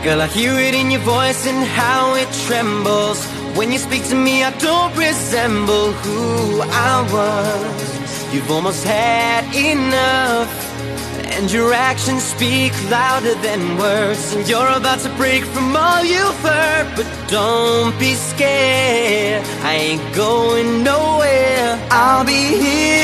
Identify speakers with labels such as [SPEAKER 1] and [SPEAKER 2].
[SPEAKER 1] Girl, I hear it in your voice and how it trembles. When you speak to me, I don't resemble who I was. You've almost had enough, and your actions speak louder than words. And you're about to break from all you've heard, but don't be scared, I ain't going nowhere. I'll be here